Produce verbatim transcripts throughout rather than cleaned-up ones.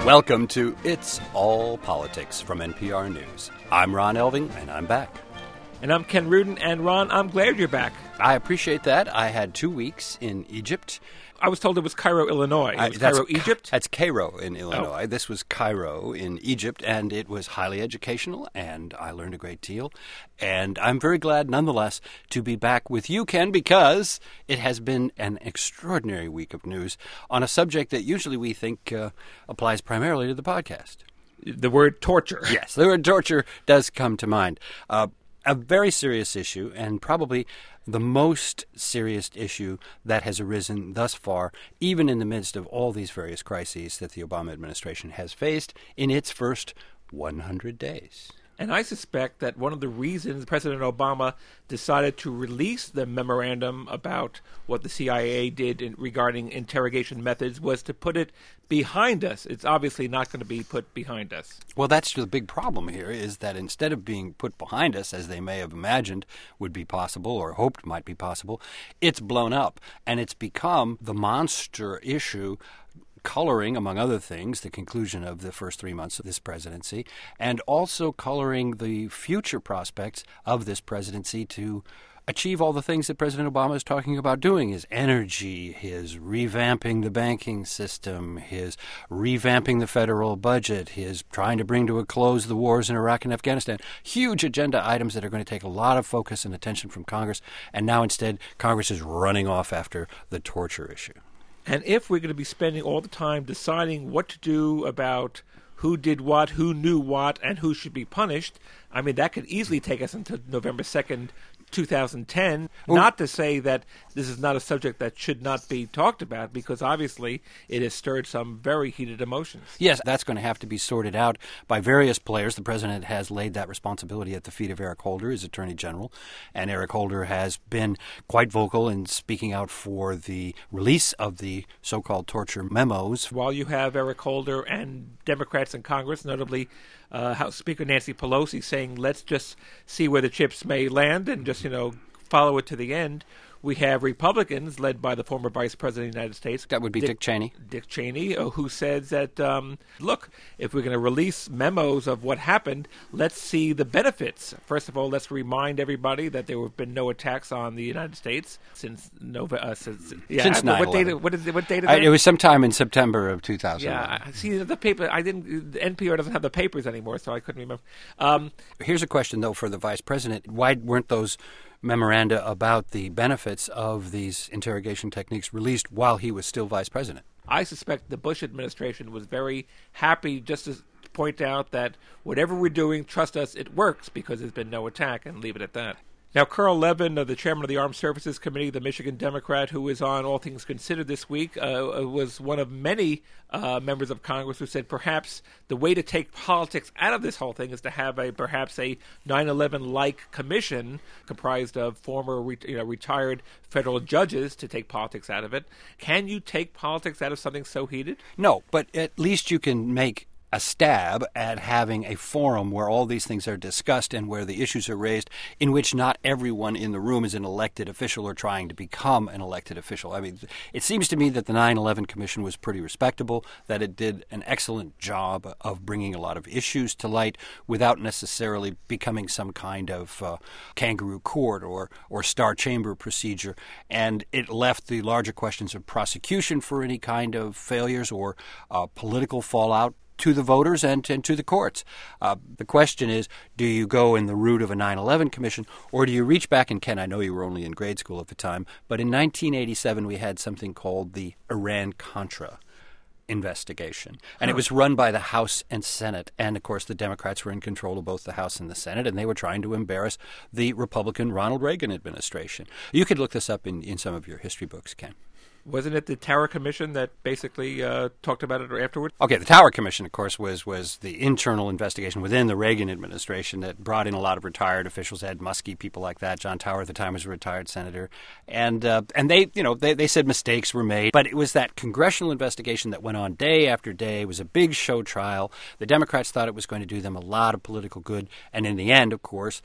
Welcome to It's All Politics from N P R News. I'm Ron Elving, and I'm back. And I'm Ken Rudin, and Ron, I'm glad you're back. I appreciate that. I had two weeks in Egypt. I was told it was Cairo, Illinois. It was I, Cairo, Egypt? That's Cairo in Illinois. Oh. This was Cairo in Egypt, and it was highly educational, and I learned a great deal. And I'm very glad, nonetheless, to be back with you, Ken, because it has been an extraordinary week of news on a subject that usually we think uh, applies primarily to the podcast. The word torture. Yes, the word torture does come to mind. Uh, a very serious issue, and probably the most serious issue that has arisen thus far, even in the midst of all these various crises that the Obama administration has faced in its first one hundred days. And I suspect that one of the reasons President Obama decided to release the memorandum about what the C I A did in, regarding interrogation methods was to put it behind us. It's obviously not going to be put behind us. Well, that's the big problem here, is that instead of being put behind us, as they may have imagined would be possible or hoped might be possible, it's blown up, and it's become the monster issue coloring, among other things, the conclusion of the first three months of this presidency, and also coloring the future prospects of this presidency to achieve all the things that President Obama is talking about doing: his energy, his revamping the banking system, his revamping the federal budget, his trying to bring to a close the wars in Iraq and Afghanistan. Huge agenda items that are going to take a lot of focus and attention from Congress, and now instead Congress is running off after the torture issue. And if we're going to be spending all the time deciding what to do about who did what, who knew what, and who should be punished, I mean, that could easily take us into November second, two thousand ten. Well, not to say that this is not a subject that should not be talked about, because obviously it has stirred some very heated emotions. Yes, that's going to have to be sorted out by various players. The president has laid that responsibility at the feet of Eric Holder, his attorney general, and Eric Holder has been quite vocal in speaking out for the release of the so-called torture memos. While you have Eric Holder and Democrats in Congress, notably Uh, House Speaker Nancy Pelosi, saying, let's just see where the chips may land and just, you know, follow it to the end. We have Republicans, led by the former Vice President of the United States. That would be Dick, Dick Cheney. Dick Cheney, uh, who says that, um, look, if we're going to release memos of what happened, let's see the benefits. First of all, let's remind everybody that there have been no attacks on the United States since Nova. Uh, since yeah, since nine what date? What is what date? Is I, it was sometime in September of two thousand one. Yeah, see the paper. I didn't. N P R doesn't have the papers anymore, so I couldn't remember. Um, Here's a question, though, for the vice president: why weren't those memoranda about the benefits of these interrogation techniques released while he was still vice president? I suspect the Bush administration was very happy just to point out that whatever we're doing, trust us, it works, because there's been no attack, and leave it at that. Now, Carl Levin, uh, the chairman of the Armed Services Committee, the Michigan Democrat, who was on All Things Considered this week, uh, was one of many uh, members of Congress who said perhaps the way to take politics out of this whole thing is to have a perhaps a nine eleven-like commission comprised of former re- you know, retired federal judges to take politics out of it. Can you take politics out of something so heated? No, but at least you can make a stab at having a forum where all these things are discussed and where the issues are raised, in which not everyone in the room is an elected official or trying to become an elected official. I mean, it seems to me that the nine eleven Commission was pretty respectable, that it did an excellent job of bringing a lot of issues to light without necessarily becoming some kind of uh, kangaroo court or, or star chamber procedure. And it left the larger questions of prosecution for any kind of failures or uh, political fallout to the voters and, and to the courts. Uh, the question is, do you go in the route of a nine eleven commission, or do you reach back? And Ken, I know you were only in grade school at the time, but in nineteen eighty-seven we had something called the Iran-Contra investigation. And it was run by the House and Senate. And, of course, the Democrats were in control of both the House and the Senate, and they were trying to embarrass the Republican Ronald Reagan administration. You could look this up in, in some of your history books, Ken. Wasn't it the Tower Commission that basically uh, talked about it afterwards? Okay, the Tower Commission, of course, was was the internal investigation within the Reagan administration that brought in a lot of retired officials, Ed Muskie, people like that. John Tower at the time was a retired senator. And uh, and they, you know, they, they said mistakes were made. But it was that congressional investigation that went on day after day. It was a big show trial. The Democrats thought it was going to do them a lot of political good. And in the end, of course,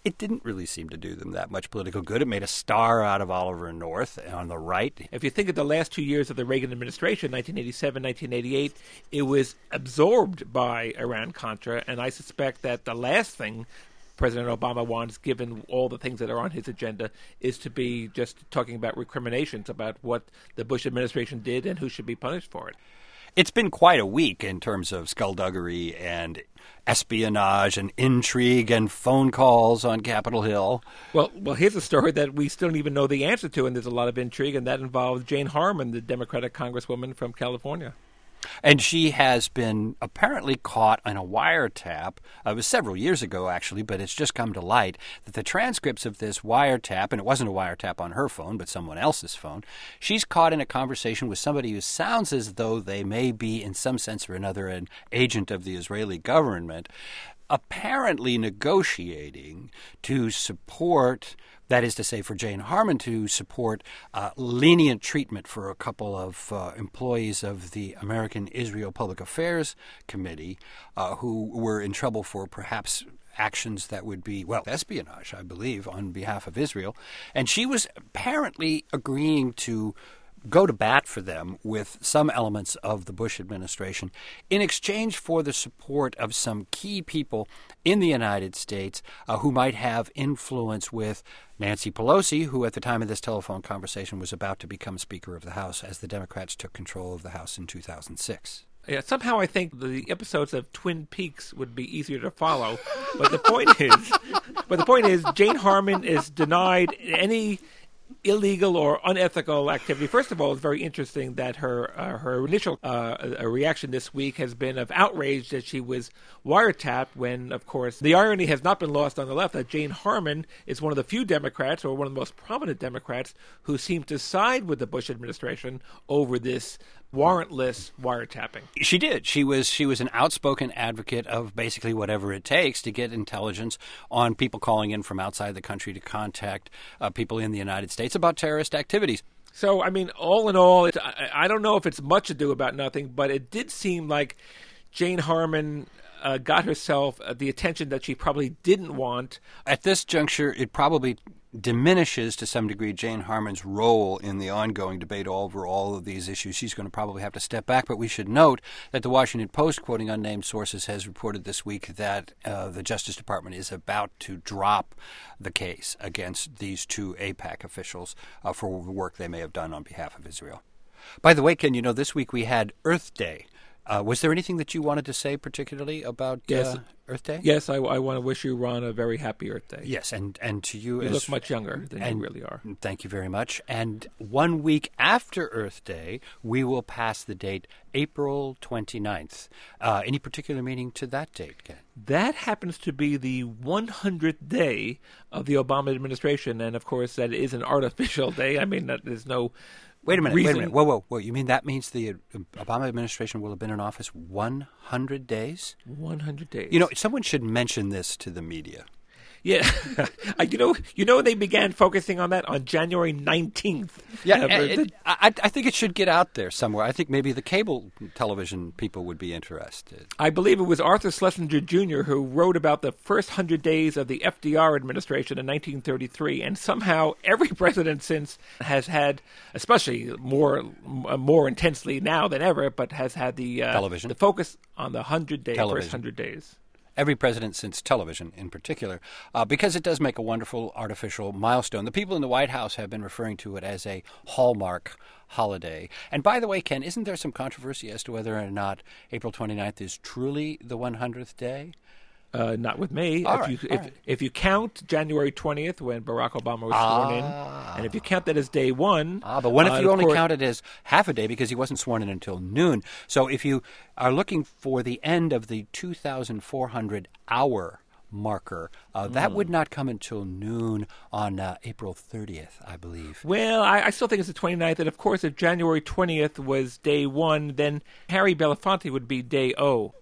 it didn't really seem to do them that much political good. It made a star out of Oliver North on the right. If you think of the last two years of the Reagan administration, nineteen eighty-seven, nineteen eighty-eight, it was absorbed by Iran-Contra, and I suspect that the last thing President Obama wants, given all the things that are on his agenda, is to be just talking about recriminations about what the Bush administration did and who should be punished for it. It's been quite a week in terms of skullduggery and espionage and intrigue and phone calls on Capitol Hill. Well, well, here's a story that we still don't even know the answer to, and there's a lot of intrigue, and that involves Jane Harman, the Democratic congresswoman from California. And she has been apparently caught in a wiretap. Uh, it was several years ago, actually, but it's just come to light that the transcripts of this wiretap, and it wasn't a wiretap on her phone, but someone else's phone, she's caught in a conversation with somebody who sounds as though they may be, in some sense or another, an agent of the Israeli government, apparently negotiating to support, that is to say, for Jane Harman to support uh, lenient treatment for a couple of uh, employees of the American Israel Public Affairs Committee uh, who were in trouble for perhaps actions that would be, well, espionage, I believe, on behalf of Israel. And she was apparently agreeing to go to bat for them with some elements of the Bush administration in exchange for the support of some key people in the United States uh, who might have influence with Nancy Pelosi, who at the time of this telephone conversation was about to become Speaker of the House as the Democrats took control of the House in two thousand six. Yeah, somehow I think the episodes of Twin Peaks would be easier to follow, but the point is, but the point is, Jane Harman is denied any illegal or unethical activity. First of all, it's very interesting that her uh, her initial uh, reaction this week has been of outrage that she was wiretapped when, of course, the irony has not been lost on the left that Jane Harman is one of the few Democrats, or one of the most prominent Democrats, who seem to side with the Bush administration over this warrantless wiretapping. She did. She was she was an outspoken advocate of basically whatever it takes to get intelligence on people calling in from outside the country to contact uh, people in the United States about terrorist activities. So, I mean, all in all, it, I, I don't know if it's much ado about nothing, but it did seem like Jane Harman uh, got herself uh, the attention that she probably didn't want. At this juncture, it probably diminishes to some degree Jane Harman's role in the ongoing debate over all of these issues. She's going to probably have to step back, but we should note that the Washington Post, quoting unnamed sources, has reported this week that uh, the Justice Department is about to drop the case against these two AIPAC officials uh, for the work they may have done on behalf of Israel. By the way, Ken, you know, this week we had Earth Day. Uh, was there anything that you wanted to say particularly about yes. uh, Earth Day? Yes, I, I want to wish you, Ron, a very happy Earth Day. Yes, and, and to you You as... look much younger than and, you really are. Thank you very much. And one week after Earth Day, we will pass the date April twenty-ninth. Uh, any particular meaning to that date, Ken? That happens to be the one hundredth day of the Obama administration, and of course that is an artificial day. I mean, that there's no... Wait a minute, reason. wait a minute. Whoa, whoa, whoa. You mean that means the Obama administration will have been in office one hundred days? one hundred days. You know, someone should mention this to the media. Yeah. you know, you know, they began focusing on that on January nineteenth. Yeah, Uh, it, the- I, I think it should get out there somewhere. I think maybe the cable television people would be interested. I believe it was Arthur Schlesinger Junior who wrote about the first hundred days of the F D R administration in nineteen thirty-three, and somehow every president since has had, especially more more intensely now than ever, but has had the uh, Television. the focus on the hundred day Television. first hundred days. Every president since television in particular, uh, because it does make a wonderful artificial milestone. The people in the White House have been referring to it as a hallmark holiday. And by the way, Ken, isn't there some controversy as to whether or not April twenty-ninth is truly the one hundredth day? Uh, not with me. All if right, you all if, right. if you count January twentieth when Barack Obama was sworn Ah. in, and if you count that as day one, Ah, but what if uh, you of only course- count it as half a day because he wasn't sworn in until noon? So if you are looking for the end of the two thousand four hundred hour marker, uh, that would not come until noon on uh, April thirtieth, I believe. Well, I, I still think it's the twenty-ninth, and of course, if January twentieth was day one, then Harry Belafonte would be day O.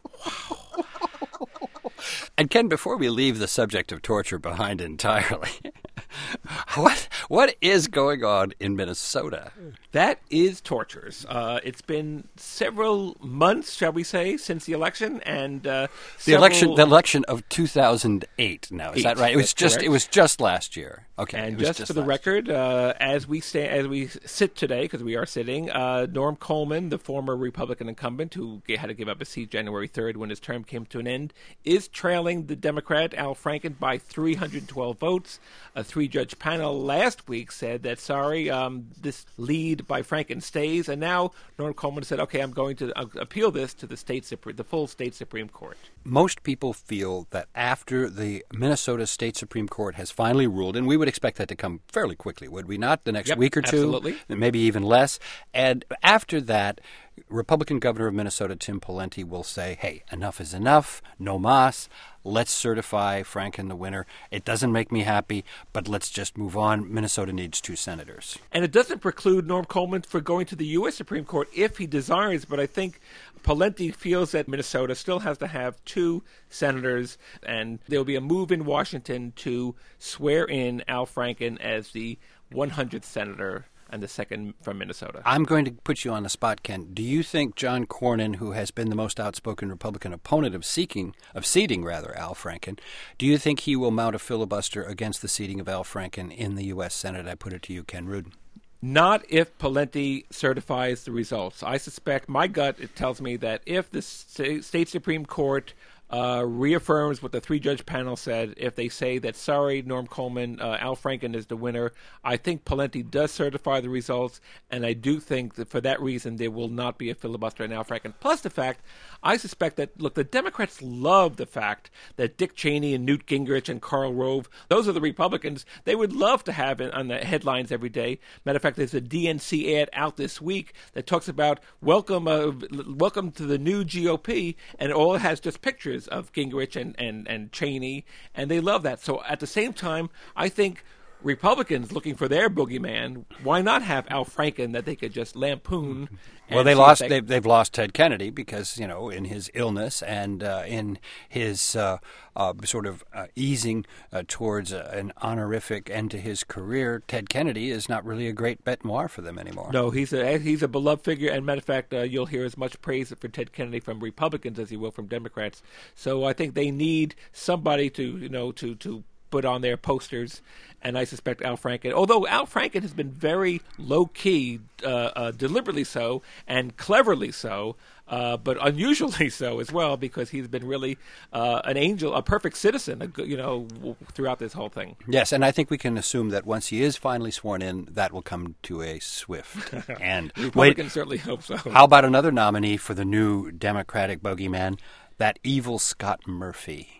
And Ken, before we leave the subject of torture behind entirely, what what is going on in Minnesota? That is torturous. Uh, it's been several months, shall we say, since the election, and uh, the election, the election of two thousand eight. Now, is Eight, that right? It was just, correct. it was just last year. Okay, And it was just, just for the last record, uh, as we sta- as we sit today, because we are sitting, uh, Norm Coleman, the former Republican incumbent who g- had to give up his seat January third when his term came to an end, is trailing the Democrat Al Franken by three hundred twelve votes. A three-judge panel last week said that, sorry, um, this lead by Franken stays, and now Norm Coleman said, okay, I'm going to uh, appeal this to the state Supre- the full state Supreme Court. Most people feel that after the Minnesota State Supreme Court has finally ruled, and we would expect that to come fairly quickly, would we not? The next Yep, week or two, absolutely. maybe even less. And after that, Republican Governor of Minnesota Tim Pawlenty will say, hey, enough is enough, no mas, let's certify Franken the winner. It doesn't make me happy, but let's just move on. Minnesota needs two senators. And it doesn't preclude Norm Coleman from going to the U S Supreme Court if he desires, but I think Pawlenty feels that Minnesota still has to have two senators, and there will be a move in Washington to swear in Al Franken as the one hundredth senator and the second from Minnesota. I'm going to put you on the spot, Ken. Do you think John Cornyn, who has been the most outspoken Republican opponent of seeking, of seating rather, Al Franken, do you think he will mount a filibuster against the seating of Al Franken in the U S Senate? I put it to you, Ken Rudin. Not if Pawlenty certifies the results. I suspect, my gut, it tells me that if the sta- state Supreme Court uh, reaffirms what the three-judge panel said, if they say that, sorry, Norm Coleman, uh, Al Franken is the winner, I think Pawlenty does certify the results, and I do think that for that reason there will not be a filibuster in Al Franken. Plus the fact, I suspect that, look, the Democrats love the fact that Dick Cheney and Newt Gingrich and Karl Rove, those are the Republicans they would love to have in, on the headlines every day. Matter of fact, there's a D N C ad out this week that talks about welcome uh, welcome to the new G O P, and all it has just pictures of Gingrich and, and, and Cheney, and they love that. So at the same time, I think Republicans looking for their boogeyman, why not have Al Franken that they could just lampoon? Well, they see if lost. they- They've, they've lost Ted Kennedy because, you know, in his illness and uh, in his uh, uh, sort of uh, easing uh, towards uh, an honorific end to his career, Ted Kennedy is not really a great bête noire for them anymore. No, he's a he's a beloved figure, and matter of fact, uh, you'll hear as much praise for Ted Kennedy from Republicans as you will from Democrats. So I think they need somebody to you know to to put on their posters, and I suspect Al Franken. Although Al Franken has been very low key, uh, uh, deliberately so, and cleverly so. Uh, but unusually so as well, because he's been really uh, an angel, a perfect citizen, a good, you know, w- throughout this whole thing. Yes, and I think we can assume that once he is finally sworn in, that will come to a swift end. Republicans Wait, certainly hope so. how about another nominee for the new Democratic bogeyman, that evil Scott Murphy?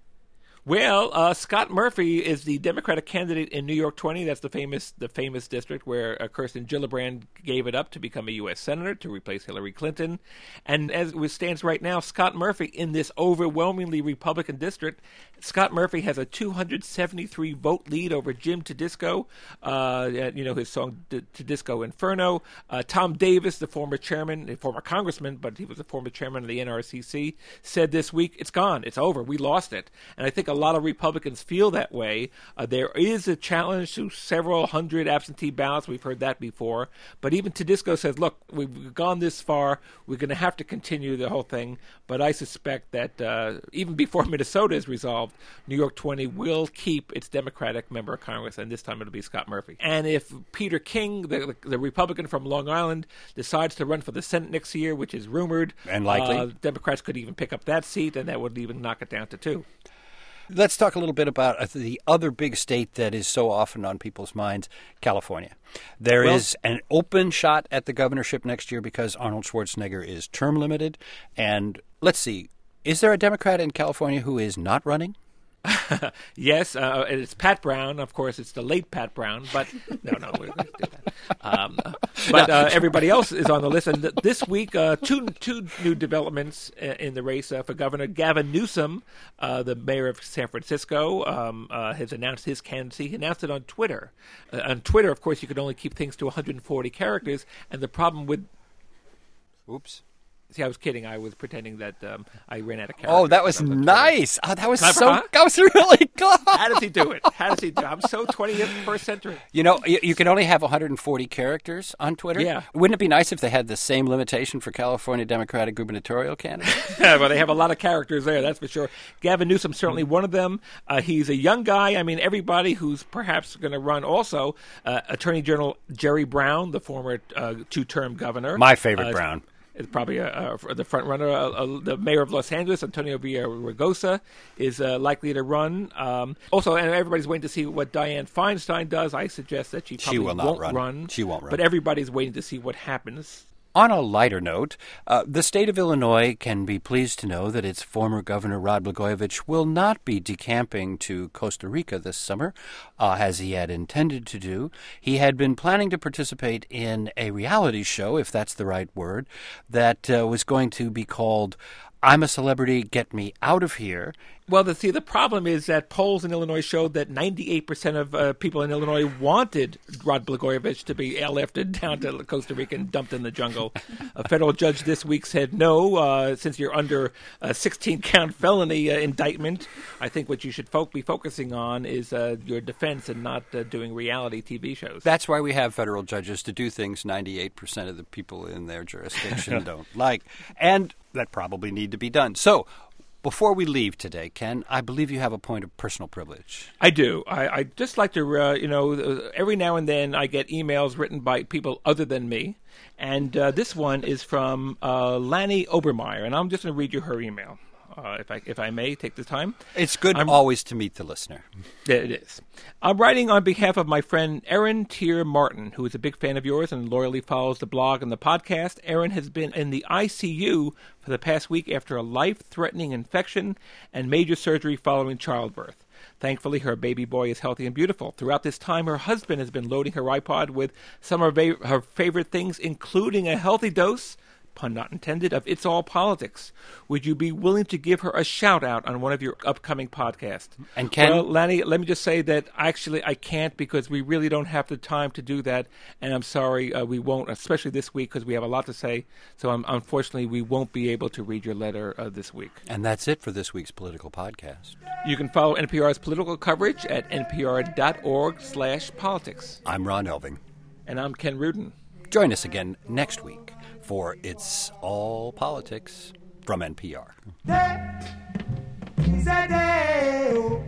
Well, uh, Scott Murphy is the Democratic candidate in New York twenty. That's the famous the famous district where uh, Kirsten Gillibrand gave it up to become a U S senator to replace Hillary Clinton. And as it stands right now, Scott Murphy in this overwhelmingly Republican district, Scott Murphy has a two hundred seventy-three vote lead over Jim Tedisco, uh, you know, his song Tedisco Inferno. Uh, Tom Davis, the former chairman, the former congressman, but he was the former chairman of the N R C C, said this week, it's gone, it's over, we lost it. And I think a lot of Republicans feel that way. Uh, there is a challenge to several hundred absentee ballots. We've heard that before. But even Tedisco says, look, we've gone this far. We're going to have to continue the whole thing. But I suspect that uh, even before Minnesota is resolved, New York twenty will keep its Democratic member of Congress, and this time it'll be Scott Murphy. And if Peter King, the, the Republican from Long Island, decides to run for the Senate next year, which is rumored, And likely. uh, Democrats could even pick up that seat, and that would even knock it down to two. Let's talk a little bit about the other big state that is so often on people's minds, California. There Well- is an open shot at the governorship next year because Arnold Schwarzenegger is term limited. And let's see, is there a Democrat in California who is not running? Yes, uh, and it's Pat Brown. Of course, it's the late Pat Brown, but no, no, we're going to do that. Um, but uh, everybody else is on the list. And th- this week, uh, two two new developments uh, in the race uh, for Governor. Gavin Newsom, uh, the mayor of San Francisco, um, uh, has announced his candidacy. He announced it on Twitter. Uh, on Twitter, of course, you can only keep things to one hundred forty characters, and the problem with Oops. See, I was kidding. I was pretending that um, I ran out of characters. Oh, that was when I on nice. Oh, that was Clever, so. huh? That was really close. How does he do it? How does he do it? I'm so twenty-first century. You know, you, you can only have one hundred forty characters on Twitter. Yeah. Wouldn't it be nice if they had the same limitation for California Democratic gubernatorial candidates? Yeah, well, they have a lot of characters there, that's for sure. Gavin Newsom, certainly one of them. Uh, he's a young guy. I mean, everybody who's perhaps going to run also. Uh, Attorney General Jerry Brown, the former uh, two-term governor. My favorite uh, Brown. Is probably a, a, the front runner. Uh, uh, the mayor of Los Angeles, Antonio Villaraigosa, is uh, likely to run. Um, also, and everybody's waiting to see what Dianne Feinstein does. I suggest that she probably She will not won't run. run. She won't run. But everybody's waiting to see what happens. On a lighter note, uh, the state of Illinois can be pleased to know that its former governor, Rod Blagojevich, will not be decamping to Costa Rica this summer, uh, as he had intended to do. He had been planning to participate in a reality show, if that's the right word, that uh, was going to be called I'm a Celebrity, Get Me Out of Here. Well, the, see, the problem is that polls in Illinois showed that ninety-eight percent of uh, people in Illinois wanted Rod Blagojevich to be airlifted down to Costa Rica and dumped in the jungle. A federal judge this week said, no, uh, since you're under a sixteen-count felony uh, indictment, I think what you should fo- be focusing on is uh, your defense and not uh, doing reality T V shows. That's why we have federal judges to do things ninety-eight percent of the people in their jurisdiction don't like, and that probably need to be done. So, before we leave today, Ken, I believe you have a point of personal privilege. I do. I, I just like to, uh, you know, uh, every now and then I get emails written by people other than me. And uh, this one is from uh, Lanny Obermeyer. And I'm just going to read you her email, uh, if I if I may take the time. It's good I'm, always to meet the listener. It is. I'm writing on behalf of my friend Erin Tier Martin, who is a big fan of yours and loyally follows the blog and the podcast. Erin has been in the I C U for the past week after a life-threatening infection and major surgery following childbirth. Thankfully, her baby boy is healthy and beautiful. Throughout this time, her husband has been loading her iPod with some of her, her favorite things, including a healthy dose, pun not intended, of It's All Politics. Would you be willing to give her a shout-out on one of your upcoming podcasts? And Ken? Well, Lanny, let me just say that actually I can't because we really don't have the time to do that, and I'm sorry uh, we won't, especially this week because we have a lot to say, so um, unfortunately we won't be able to read your letter uh, this week. And that's it for this week's political podcast. You can follow N P R's political coverage at npr.org slash politics. I'm Ron Elving. And I'm Ken Rudin. Join us again next week for It's All Politics from N P R.